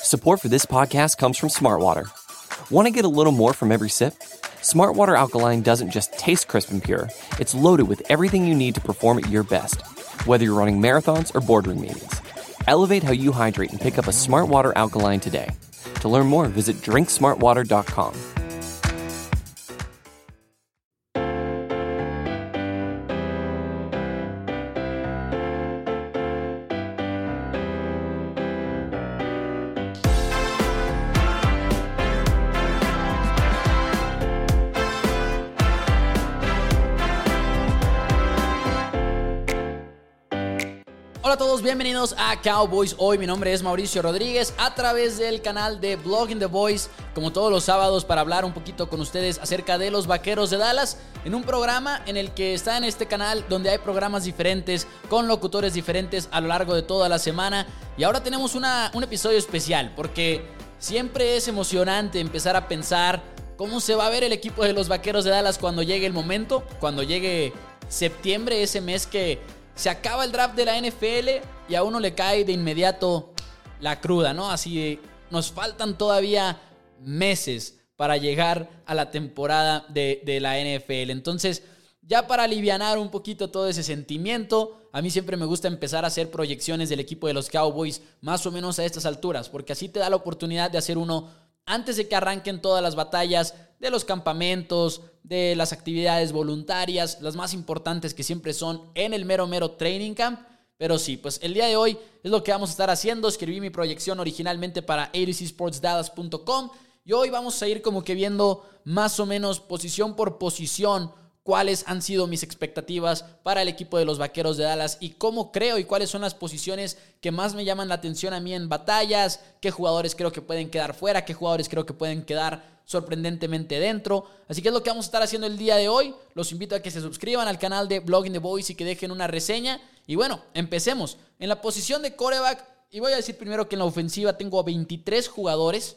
Support for this podcast comes from Smartwater. Want to get a little more from every sip? Smartwater Alkaline doesn't just taste crisp and pure, it's loaded with everything you need to perform at your best, whether you're running marathons or boardroom meetings. Elevate how you hydrate and pick up a Smartwater Alkaline today. To learn more, visit drinksmartwater.com. Hola a todos, bienvenidos a Cowboys Hoy. Mi nombre es Mauricio Rodríguez a través del canal de Blogging The Boys, como todos los sábados, para hablar un poquito con ustedes acerca de los Vaqueros de Dallas, en un programa en el que está en este canal donde hay programas diferentes con locutores diferentes a lo largo de toda la semana. Y ahora tenemos un episodio especial porque siempre es emocionante empezar a pensar cómo se va a ver el equipo de los Vaqueros de Dallas cuando llegue el momento, cuando llegue septiembre, ese mes que se acaba el draft de la NFL y a uno le cae de inmediato la cruda, ¿no? Así nos faltan todavía meses para llegar a la temporada de la NFL. Entonces, ya para alivianar un poquito todo ese sentimiento, a mí siempre me gusta empezar a hacer proyecciones del equipo de los Cowboys más o menos a estas alturas, porque así te da la oportunidad de hacer uno antes de que arranquen todas las batallas de los campamentos, de las actividades voluntarias, las más importantes que siempre son en el mero training camp. Pero sí, pues el día de hoy es lo que vamos a estar haciendo. Escribí mi proyección originalmente para abcsportsdallas.com y hoy vamos a ir como que viendo más o menos posición por posición cuáles han sido mis expectativas para el equipo de los Vaqueros de Dallas y cómo creo y cuáles son las posiciones que más me llaman la atención a mí en batallas, qué jugadores creo que pueden quedar fuera, qué jugadores creo que pueden quedar sorprendentemente dentro. Así que es lo que vamos a estar haciendo el día de hoy. Los invito a que se suscriban al canal de Blogging The Boys y que dejen una reseña. Y bueno, empecemos. En la posición de quarterback, y voy a decir primero que en la ofensiva tengo 23 jugadores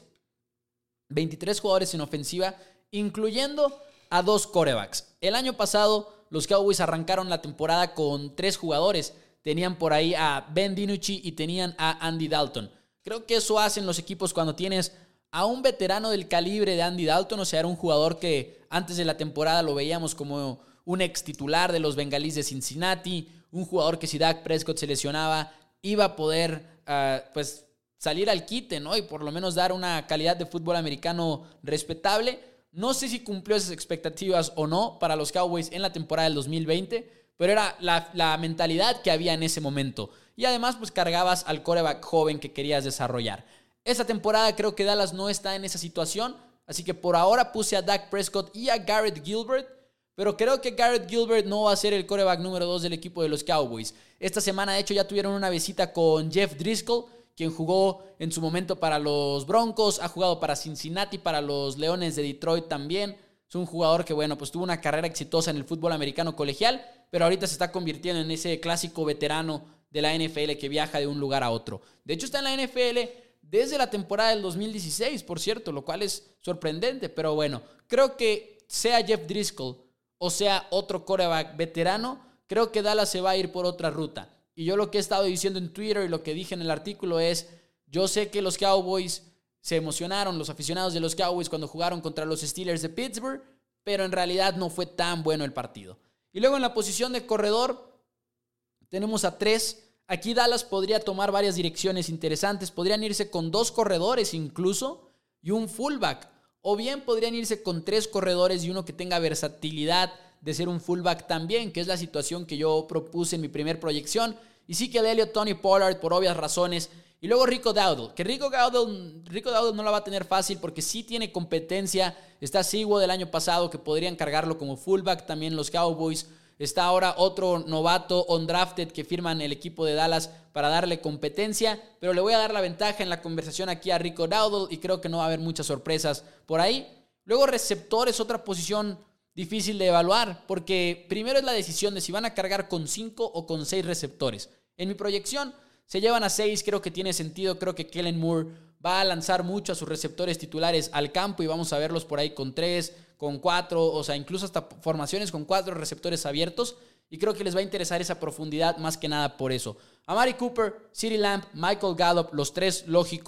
en ofensiva, incluyendo a 2 quarterbacks. El año pasado los Cowboys arrancaron la temporada con 3 jugadores. Tenían por ahí a Ben DiNucci y tenían a Andy Dalton. Creo que eso hacen los equipos cuando tienes a un veterano del calibre de Andy Dalton. O sea, era un jugador que antes de la temporada lo veíamos como un ex titular de los Bengalíes de Cincinnati. Un jugador que si Dak Prescott se lesionaba iba a poder pues salir al quite, ¿no? Y por lo menos dar una calidad de fútbol americano respetable. No sé si cumplió esas expectativas o no para los Cowboys en la temporada del 2020, pero era la mentalidad que había en ese momento. Y además, pues cargabas al quarterback joven que querías desarrollar. Esta temporada creo que Dallas no está en esa situación, así que por ahora puse a Dak Prescott y a Garrett Gilbert, pero creo que Garrett Gilbert no va a ser el quarterback número 2 del equipo de los Cowboys. Esta semana, de hecho, ya tuvieron una visita con Jeff Driscoll, quien jugó en su momento para los Broncos, ha jugado para Cincinnati, para los Leones de Detroit también. Es un jugador que, bueno, pues tuvo una carrera exitosa en el fútbol americano colegial, pero ahorita se está convirtiendo en ese clásico veterano de la NFL que viaja de un lugar a otro. De hecho, está en la NFL desde la temporada del 2016, por cierto, lo cual es sorprendente, pero bueno, creo que sea Jeff Driscoll o sea otro quarterback veterano, creo que Dallas se va a ir por otra ruta. Y yo lo que he estado diciendo en Twitter y lo que dije en el artículo es, yo sé que los Cowboys se emocionaron, los aficionados de los Cowboys cuando jugaron contra los Steelers de Pittsburgh, pero en realidad no fue tan bueno el partido. Y luego en la posición de corredor tenemos a 3. Aquí Dallas podría tomar varias direcciones interesantes. Podrían irse con 2 corredores incluso y un fullback. O bien podrían irse con 3 corredores y uno que tenga versatilidad de ser un fullback también, que es la situación que yo propuse en mi primer proyección. Y sí que Elliott, Tony Pollard, por obvias razones. Y luego Rico Dowdle, que Rico Dowdle no la va a tener fácil porque sí tiene competencia. Está Sewell del año pasado, que podrían cargarlo como fullback también los Cowboys. Está ahora otro novato undrafted que firman el equipo de Dallas para darle competencia, pero le voy a dar la ventaja en la conversación aquí a Rico Dowdle y creo que no va a haber muchas sorpresas por ahí. Luego receptor es otra posición difícil de evaluar, porque primero es la decisión de si van a cargar con 5 o con 6 receptores. En mi proyección se llevan a 6, creo que tiene sentido, creo que Kellen Moore va a lanzar mucho a sus receptores titulares al campo y vamos a verlos por ahí con 3, con 4, o sea, incluso hasta formaciones con 4 receptores abiertos, y creo que les va a interesar esa profundidad más que nada por eso. Amari Cooper, CeeDee Lamb, Michael Gallup, los 3 lógicos,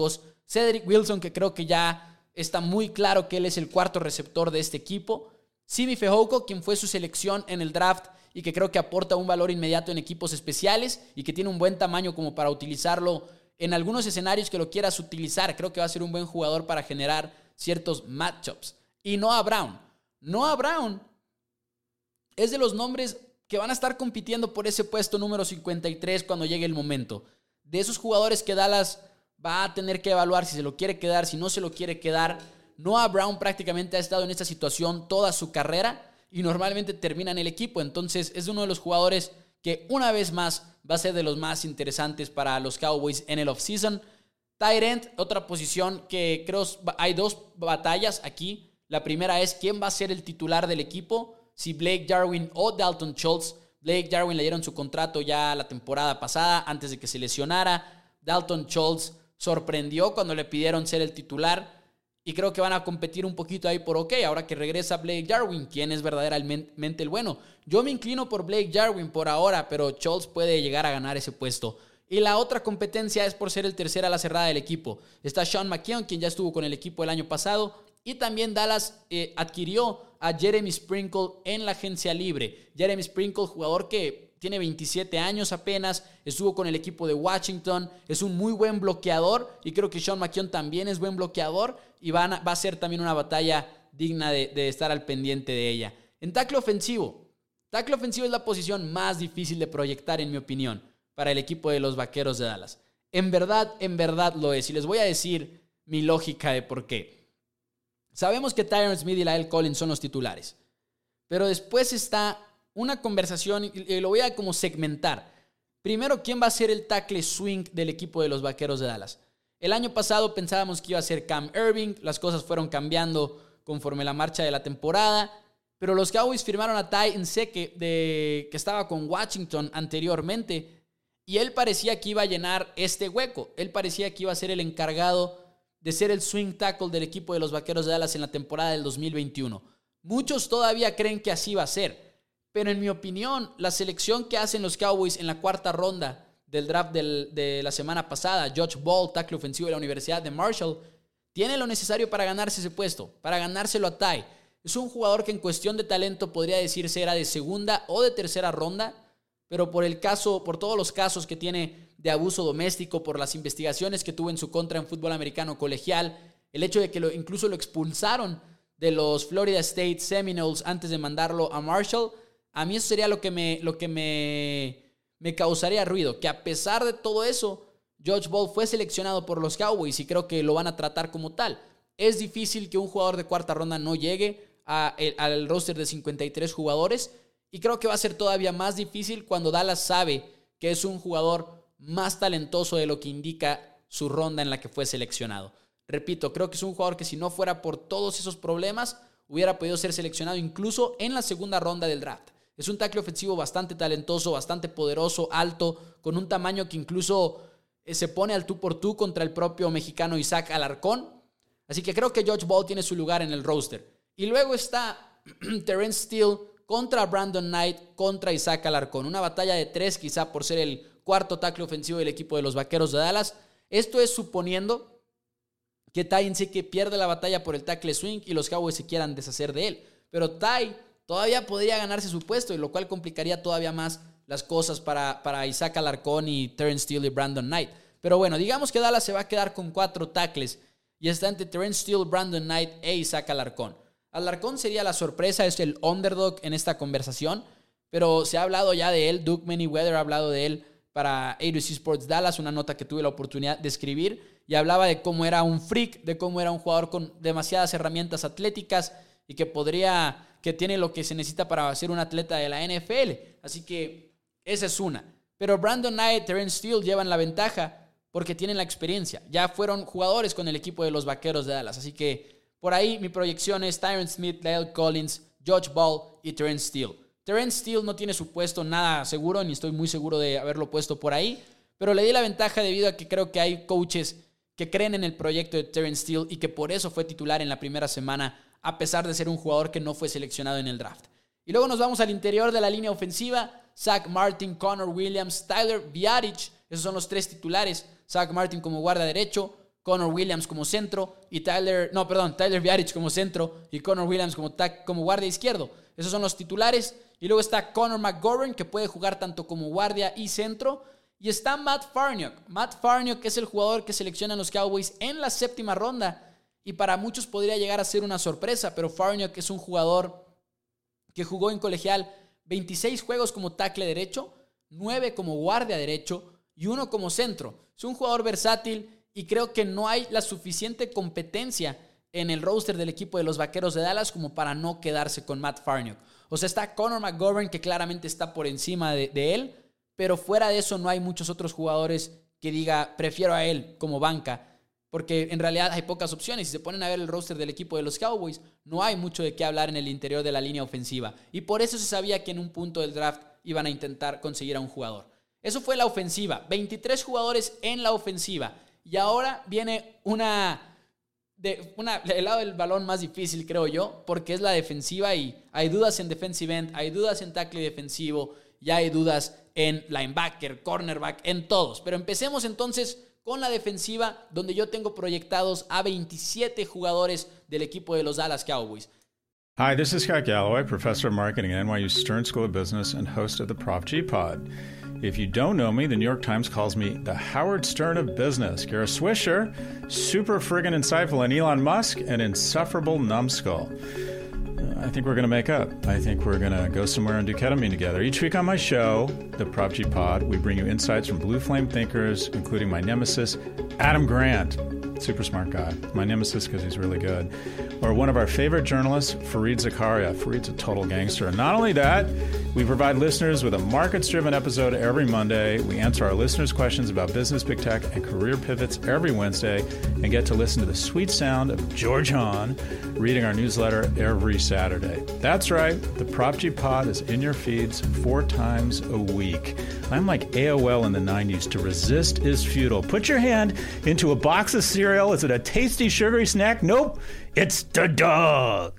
Cedric Wilson, que creo que ya está muy claro que él es el cuarto receptor de este equipo. Simi Fehoko, quien fue su selección en el draft y que creo que aporta un valor inmediato en equipos especiales y que tiene un buen tamaño como para utilizarlo en algunos escenarios que lo quieras utilizar. Creo que va a ser un buen jugador para generar ciertos matchups. Y Noah Brown. Noah Brown es de los nombres que van a estar compitiendo por ese puesto número 53 cuando llegue el momento. De esos jugadores que Dallas va a tener que evaluar si se lo quiere quedar, si no se lo quiere quedar. Noah Brown prácticamente ha estado en esta situación toda su carrera y normalmente termina en el equipo. Entonces es uno de los jugadores que una vez más va a ser de los más interesantes para los Cowboys en el offseason. Tight end, otra posición que creo hay dos batallas aquí. La primera es quién va a ser el titular del equipo, si Blake Jarwin o Dalton Schultz. Blake Jarwin le dieron su contrato ya la temporada pasada antes de que se lesionara. Dalton Schultz sorprendió cuando le pidieron ser el titular y creo que van a competir un poquito ahí por ahora que regresa Blake Jarwin, quién es verdaderamente el bueno. Yo me inclino por Blake Jarwin por ahora, pero Schultz puede llegar a ganar ese puesto. Y la otra competencia es por ser el tercer ala cerrada del equipo. Está Sean McKeon, quien ya estuvo con el equipo el año pasado. Y también Dallas adquirió a Jeremy Sprinkle en la agencia libre. Jeremy Sprinkle, jugador que tiene 27 años apenas, estuvo con el equipo de Washington, es un muy buen bloqueador y creo que Sean McKeon también es buen bloqueador y va a ser también una batalla digna de estar al pendiente de ella. En tackle ofensivo es la posición más difícil de proyectar en mi opinión para el equipo de los Vaqueros de Dallas. En verdad lo es y les voy a decir mi lógica de por qué. Sabemos que Tyron Smith y La'el Collins son los titulares, pero después está una conversación y lo voy a como segmentar. Primero, ¿quién va a ser el tackle swing del equipo de los Vaqueros de Dallas? El año pasado pensábamos que iba a ser Cam Irving, las cosas fueron cambiando conforme la marcha de la temporada, pero los Cowboys firmaron a Ty Nsekhe, que estaba con Washington anteriormente, y él parecía que iba a llenar este hueco. Él parecía que iba a ser el encargado de ser el swing tackle del equipo de los Vaqueros de Dallas en la temporada del 2021. Muchos todavía creen que así va a ser. Pero en mi opinión, la selección que hacen los Cowboys en la cuarta ronda del draft de la semana pasada, Josh Ball, tackle ofensivo de la Universidad de Marshall, tiene lo necesario para ganarse ese puesto, para ganárselo a Ty. Es un jugador que en cuestión de talento podría decirse era de segunda o de tercera ronda, pero por todos los casos que tiene de abuso doméstico, por las investigaciones que tuvo en su contra en fútbol americano colegial, el hecho de que incluso lo expulsaron de los Florida State Seminoles antes de mandarlo a Marshall, a mí eso sería lo que me causaría ruido, que a pesar de todo eso, Josh Ball fue seleccionado por los Cowboys y creo que lo van a tratar como tal. Es difícil que un jugador de cuarta ronda no llegue al roster de 53 jugadores y creo que va a ser todavía más difícil cuando Dallas sabe que es un jugador más talentoso de lo que indica su ronda en la que fue seleccionado. Repito, creo que es un jugador que si no fuera por todos esos problemas, hubiera podido ser seleccionado incluso en la segunda ronda del draft. Es un tackle ofensivo bastante talentoso, bastante poderoso, alto, con un tamaño que incluso se pone al tú por tú contra el propio mexicano Isaac Alarcón. Así que creo que Josh Ball tiene su lugar en el roster. Y luego está Terrence Steele contra Brandon Knight, contra Isaac Alarcón. Una batalla de 3 quizá por ser el cuarto tackle ofensivo del equipo de los Vaqueros de Dallas. Esto es suponiendo que Ty Nsekhe pierde la batalla por el tackle swing y los Cowboys se quieran deshacer de él. Pero Ty todavía podría ganarse su puesto, y lo cual complicaría todavía más las cosas para Isaac Alarcón y Terrence Steele y Brandon Knight. Pero bueno, digamos que Dallas se va a quedar con 4 tackles y está entre Terrence Steele, Brandon Knight e Isaac Alarcón. Alarcón sería la sorpresa, es el underdog en esta conversación, pero se ha hablado ya de él. Doug Manyweather ha hablado de él para A2C Sports Dallas, una nota que tuve la oportunidad de escribir, y hablaba de cómo era un freak, de cómo era un jugador con demasiadas herramientas atléticas y que tiene lo que se necesita para ser un atleta de la NFL. Así que esa es una. Pero Brandon Knight y Terrence Steele llevan la ventaja porque tienen la experiencia. Ya fueron jugadores con el equipo de los Vaqueros de Dallas. Así que por ahí mi proyección es Tyron Smith, La'el Collins, Josh Ball y Terrence Steele. Terrence Steele no tiene su puesto nada seguro, ni estoy muy seguro de haberlo puesto por ahí, pero le di la ventaja debido a que creo que hay coaches que creen en el proyecto de Terrence Steele y que por eso fue titular en la primera semana, a pesar de ser un jugador que no fue seleccionado en el draft. Y luego nos vamos al interior de la línea ofensiva. Zach Martin, Connor Williams, Tyler Biadasz. Esos son los 3 titulares. Zach Martin como guardia derecho, Connor Williams como centro y Tyler Biaric como centro y Connor Williams como guardia izquierdo. Esos son los titulares. Y luego está Connor McGovern, que puede jugar tanto como guardia y centro. Y está Matt Farniok. Matt Farniok es el jugador que seleccionan los Cowboys en la 7ª ronda. Y para muchos podría llegar a ser una sorpresa, pero Farniok es un jugador que jugó en colegial 26 juegos como tackle derecho, 9 como guardia derecho y 1 como centro. Es un jugador versátil y creo que no hay la suficiente competencia en el roster del equipo de los Vaqueros de Dallas como para no quedarse con Matt Farniok. O sea, está Connor McGovern, que claramente está por encima de él, pero fuera de eso no hay muchos otros jugadores que diga, prefiero a él como banca, porque en realidad hay pocas opciones. Si se ponen a ver el roster del equipo de los Cowboys, no hay mucho de qué hablar en el interior de la línea ofensiva. Y por eso se sabía que en un punto del draft iban a intentar conseguir a un jugador. Eso fue la ofensiva. 23 jugadores en la ofensiva. Y ahora viene el lado del balón más difícil, creo yo, porque es la defensiva y hay dudas en defensive end, hay dudas en tackle defensivo, ya hay dudas en linebacker, cornerback, en todos. Pero empecemos entonces con la defensiva, donde yo tengo proyectados a 27 jugadores del equipo de los Dallas Cowboys. Hi, this is Scott Galloway, professor of marketing at NYU Stern School of Business and host of the Prop G Pod. If you don't know me, the New York Times calls me the Howard Stern of business. Kara Swisher, super friggin' insightful, and Elon Musk, an insufferable numbskull. I think we're going to make up. I think we're going to go somewhere and do ketamine together. Each week on my show, the Prop G Pod, we bring you insights from blue flame thinkers, including my nemesis, Adam Grant. Super smart guy. My nemesis because he's really good. Or one of our favorite journalists, Fareed Zakaria. Fareed's a total gangster. And not only that, we provide listeners with a markets-driven episode every Monday. We answer our listeners' questions about business, big tech, and career pivots every Wednesday, and get to listen to the sweet sound of George Hahn reading our newsletter every Saturday. That's right, the Prop G Pod is in your feeds 4 times a week. I'm like AOL in the 90s. To resist is futile. Put your hand into a box of cereal. Is it a tasty, sugary snack? Nope, it's the dog.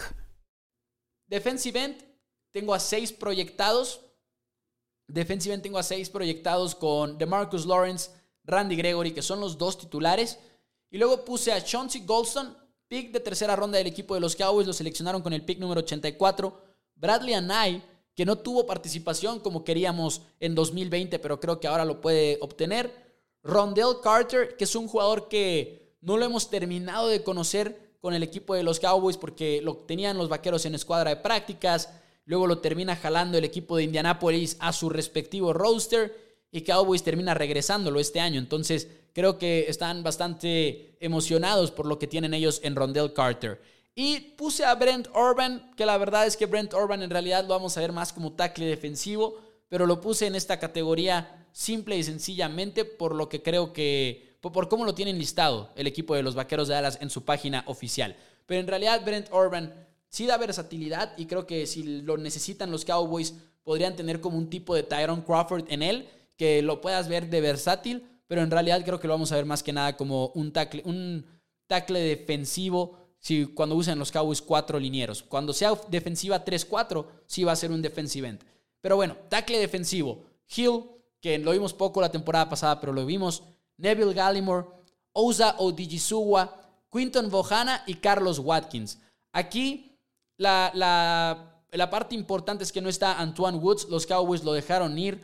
Defensive end, tengo a 6 proyectados. Defensive end tengo a 6 proyectados con DeMarcus Lawrence, Randy Gregory, que son los 2 titulares. Y luego puse a Chauncey Golston, pick de 3ª ronda del equipo de los Cowboys. Lo seleccionaron con el pick número 84. Bradley Anae, que no tuvo participación como queríamos en 2020, pero creo que ahora lo puede obtener. Rondell Carter, que es un jugador que no lo hemos terminado de conocer con el equipo de los Cowboys porque lo tenían los Vaqueros en escuadra de prácticas. Luego lo termina jalando el equipo de Indianapolis a su respectivo roster y Cowboys termina regresándolo este año. Entonces creo que están bastante emocionados por lo que tienen ellos en Rondell Carter. Y puse a Brent Urban, que la verdad es que Brent Urban en realidad lo vamos a ver más como tackle defensivo, pero lo puse en esta categoría simple y sencillamente por lo que creo que, por cómo lo tienen listado el equipo de los Vaqueros de Dallas en su página oficial. Pero en realidad Brent Urban sí da versatilidad y creo que si lo necesitan los Cowboys podrían tener como un tipo de Tyrone Crawford en él, que lo puedas ver de versátil, pero en realidad creo que lo vamos a ver más que nada como un tackle defensivo. Si cuando usan los Cowboys 4 linieros. Cuando sea defensiva 3-4, sí va a ser un defensive end. Pero bueno, tackle defensivo. Hill, que lo vimos poco la temporada pasada, pero lo vimos. Neville Gallimore, Osa Odighizuwa, Quinton Bohanna y Carlos Watkins. Aquí la parte importante es que no está Antoine Woods. Los Cowboys lo dejaron ir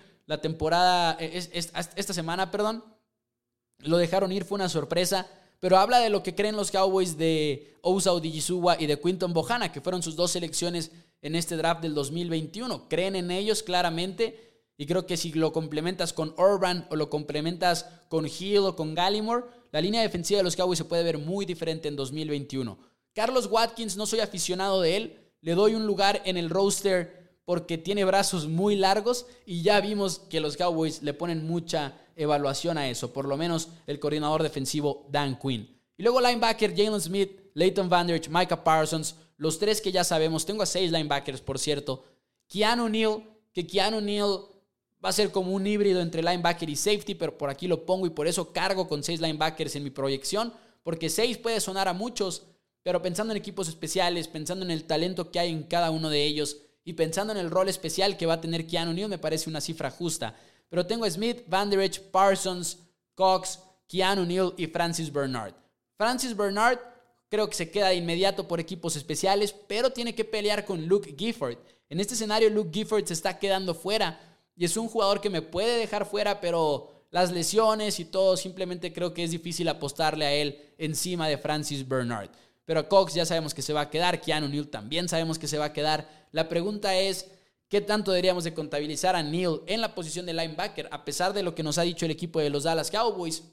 esta semana, lo dejaron ir, fue una sorpresa. Pero habla de lo que creen los Cowboys de Osa Odighizuwa y de Quinton Bohanna, que fueron sus 2 selecciones en este draft del 2021. Creen en ellos claramente y creo que si lo complementas con Urban o lo complementas con Hill o con Gallimore, la línea defensiva de los Cowboys se puede ver muy diferente en 2021. Carlos Watkins, no soy aficionado de él. Le doy un lugar en el roster porque tiene brazos muy largos y ya vimos que los Cowboys le ponen mucha evaluación a eso, por lo menos el coordinador defensivo Dan Quinn. Y luego linebacker Jalen Smith, Leighton Vander Esch, Micah Parsons, los 3 que ya sabemos. Tengo a 6 linebackers, por cierto. Keanu Neal va a ser como un híbrido entre linebacker y safety, pero por aquí lo pongo y por eso cargo con 6 linebackers en mi proyección, porque 6 puede sonar a muchos, pero pensando en equipos especiales, pensando en el talento que hay en cada uno de ellos y pensando en el rol especial que va a tener Keanu Neal, me parece una cifra justa. Pero tengo a Smith, Vander Esch, Parsons, Cox, Keanu Neal y Francis Bernard. Francis Bernard creo que se queda de inmediato por equipos especiales, pero tiene que pelear con Luke Gifford. En este escenario Luke Gifford se está quedando fuera y es un jugador que me puede dejar fuera, pero las lesiones y todo, simplemente creo que es difícil apostarle a él encima de Francis Bernard. Pero Cox ya sabemos que se va a quedar, Keanu Neal también sabemos que se va a quedar. La pregunta es, ¿qué tanto deberíamos de contabilizar a Neal en la posición de linebacker, a pesar de lo que nos ha dicho el equipo de los Dallas Cowboys?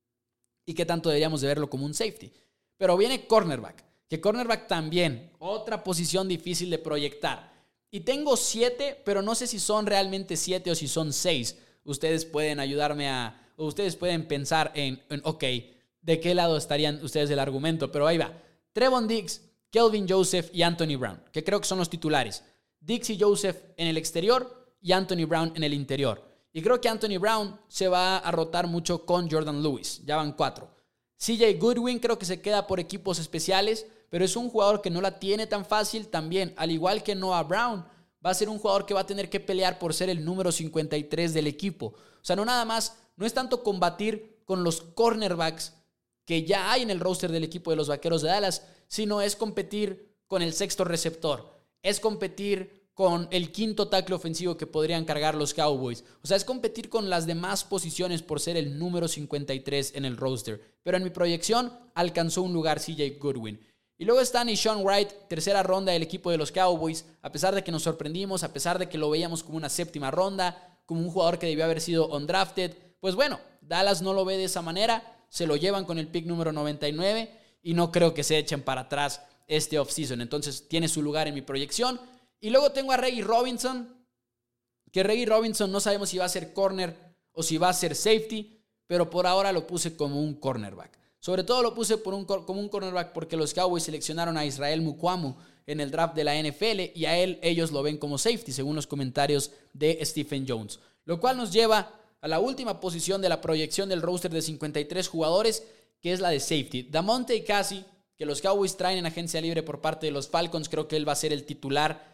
¿Y qué tanto deberíamos de verlo como un safety? Pero viene cornerback, que cornerback también, otra posición difícil de proyectar. Y tengo 7, pero no sé si son realmente 7 o si son 6. Ustedes pueden ayudarme o ustedes pueden pensar en ok, ¿de qué lado estarían ustedes del argumento? Pero ahí va. Trevon Diggs, Kelvin Joseph y Anthony Brown, que creo que son los titulares. Diggs y Joseph en el exterior y Anthony Brown en el interior. Y creo que Anthony Brown se va a rotar mucho con Jordan Lewis. Ya van 4. CJ Goodwin creo que se queda por equipos especiales, pero es un jugador que no la tiene tan fácil también. Al igual que Noah Brown, va a ser un jugador que va a tener que pelear por ser el número 53 del equipo. O sea, no es tanto combatir con los cornerbacks que ya hay en el roster del equipo de los Vaqueros de Dallas, sino es competir con el sexto receptor. Es competir con el quinto tackle ofensivo que podrían cargar los Cowboys. O sea, es competir con las demás posiciones por ser el número 53 en el roster. Pero en mi proyección alcanzó un lugar CJ Goodwin. Y luego está Nahshon Wright, tercera ronda del equipo de los Cowboys. A pesar de que nos sorprendimos, a pesar de que lo veíamos como una séptima ronda, como un jugador que debió haber sido undrafted, pues bueno, Dallas no lo ve de esa manera. Se lo llevan con el pick número 99 y no creo que se echen para atrás este offseason. Entonces tiene su lugar en mi proyección. Y luego tengo a Reggie Robinson, que Reggie Robinson no sabemos si va a ser corner o si va a ser safety, pero por ahora lo puse como un cornerback. Sobre todo lo puse como un cornerback porque los Cowboys seleccionaron a Israel Mukuamu en el draft de la NFL y a ellos lo ven como safety, según los comentarios de Stephen Jones. Lo cual nos lleva a la última posición de la proyección del roster de 53 jugadores, que es la de safety. Damontae Cassie, que los Cowboys traen en agencia libre por parte de los Falcons, creo que él va a ser el titular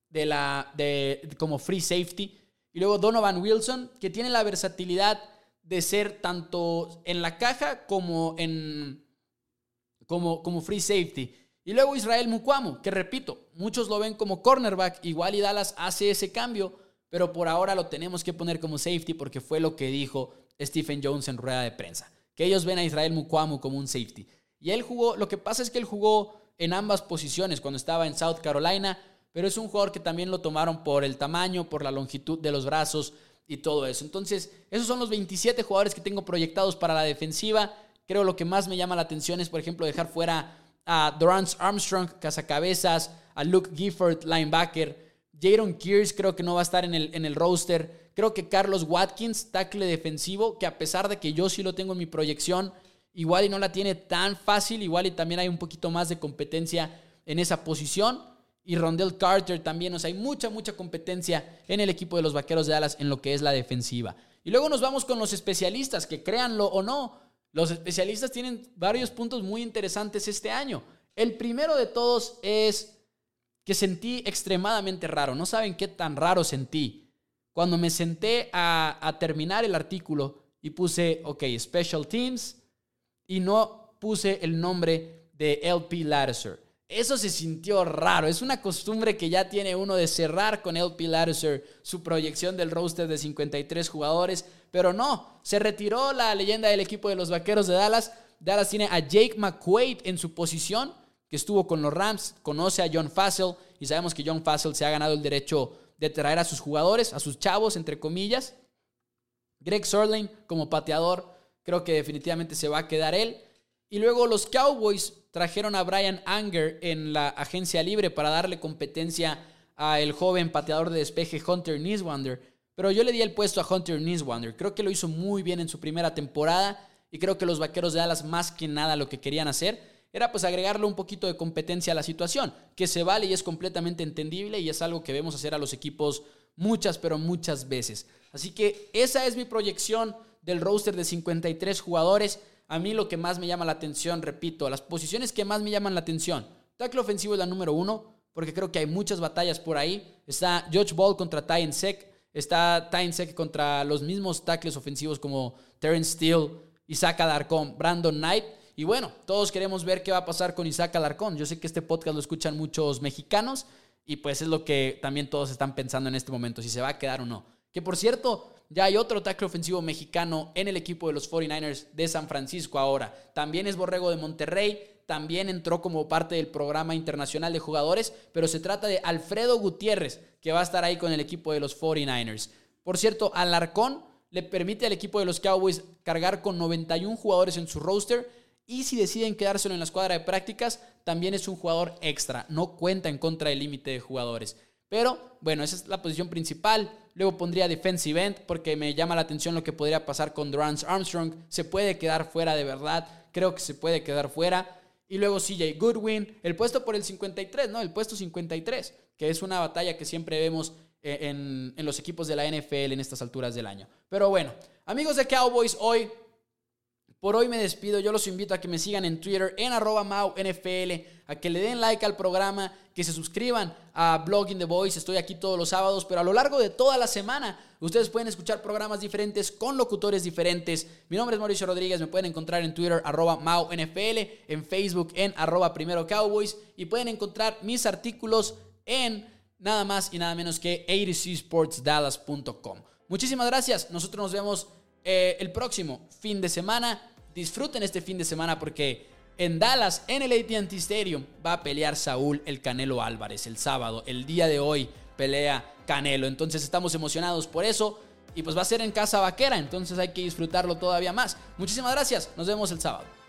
como free safety. Y luego Donovan Wilson, que tiene la versatilidad de ser tanto en la caja como free safety. Y luego Israel Mukuamu, que repito, muchos lo ven como cornerback, igual y Dallas hace ese cambio, pero por ahora lo tenemos que poner como safety porque fue lo que dijo Stephen Jones en rueda de prensa, que ellos ven a Israel Mukuamu como un safety. Y lo que pasa es que él jugó en ambas posiciones cuando estaba en South Carolina, pero es un jugador que también lo tomaron por el tamaño, por la longitud de los brazos y todo eso. Entonces, esos son los 27 jugadores que tengo proyectados para la defensiva. Creo lo que más me llama la atención es, por ejemplo, dejar fuera a Dorance Armstrong, cazacabezas, a Luke Gifford, linebacker. Jaron Kears creo que no va a estar en el roster. Creo que Carlos Watkins, tackle defensivo, que a pesar de que yo sí lo tengo en mi proyección, igual y no la tiene tan fácil, igual y también hay un poquito más de competencia en esa posición. Y Rondell Carter también, o sea, hay mucha competencia en el equipo de los Vaqueros de Dallas en lo que es la defensiva. Y luego nos vamos con los especialistas, que créanlo o no, los especialistas tienen varios puntos muy interesantes este año. El primero de todos es que sentí extremadamente raro. No saben qué tan raro sentí. Cuando me senté a terminar el artículo y puse, Special Teams, y no puse el nombre de LP Ladouceur. Eso se sintió raro. Es una costumbre que ya tiene uno de cerrar con LP Ladouceur su proyección del roster de 53 jugadores, pero no, se retiró la leyenda del equipo de los Vaqueros de Dallas. Dallas tiene a Jake McQuaid en su posición, que estuvo con los Rams, conoce a John Fassel y sabemos que John Fassel se ha ganado el derecho de traer a sus jugadores, a sus chavos, entre comillas. Greg Zuerlein como pateador, creo que definitivamente se va a quedar él. Y luego los Cowboys trajeron a Brian Anger en la agencia libre para darle competencia al joven pateador de despeje Hunter Niswander. Pero yo le di el puesto a Hunter Niswander. Creo que lo hizo muy bien en su primera temporada y creo que los Vaqueros de Dallas más que nada lo que querían hacer era pues agregarle un poquito de competencia a la situación, que se vale y es completamente entendible y es algo que vemos hacer a los equipos muchas veces. Así que esa es mi proyección del roster de 53 jugadores. A mí lo que más me llama la atención, repito, las posiciones que más me llaman la atención. Tackle ofensivo es la número 1, porque creo que hay muchas batallas por ahí. Está Josh Ball contra Ty Nsekhe. Está Ty Nsekhe contra los mismos tackles ofensivos como Terrence Steele, Isaac Alarcón, Brandon Knight. Y bueno, todos queremos ver qué va a pasar con Isaac Alarcón. Yo sé que este podcast lo escuchan muchos mexicanos y pues es lo que también todos están pensando en este momento, si se va a quedar o no. Que por cierto, ya hay otro tackle ofensivo mexicano en el equipo de los 49ers de San Francisco ahora. También es borrego de Monterrey, también entró como parte del programa internacional de jugadores, pero se trata de Alfredo Gutiérrez, que va a estar ahí con el equipo de los 49ers. Por cierto, Alarcón le permite al equipo de los Cowboys cargar con 91 jugadores en su roster, y si deciden quedárselo en la escuadra de prácticas, también es un jugador extra, no cuenta en contra del límite de jugadores. Pero bueno, esa es la posición principal. Luego pondría defensive end porque me llama la atención lo que podría pasar con Dorance Armstrong. Se puede quedar fuera de verdad, creo que se puede quedar fuera. Y luego CJ Goodwin, el puesto por el 53, ¿no? El puesto 53, que es una batalla que siempre vemos en los equipos de la NFL en estas alturas del año. Pero bueno, amigos de Cowboys, por hoy me despido. Yo los invito a que me sigan en Twitter en @MauNFL, a que le den like al programa, que se suscriban a Blogging the Voice. Estoy aquí todos los sábados, pero a lo largo de toda la semana ustedes pueden escuchar programas diferentes con locutores diferentes. Mi nombre es Mauricio Rodríguez, me pueden encontrar en Twitter @MauNFL, en Facebook en @PrimeroCowboys, y pueden encontrar mis artículos en nada más y nada menos que AtoCSportsDallas.com. Muchísimas gracias, nosotros nos vemos el próximo fin de semana. Disfruten este fin de semana porque en Dallas, en el AT&T Stadium, va a pelear Saúl el Canelo Álvarez el sábado. El día de hoy pelea Canelo. Entonces estamos emocionados por eso. Y pues va a ser en casa vaquera. Entonces hay que disfrutarlo todavía más. Muchísimas gracias. Nos vemos el sábado.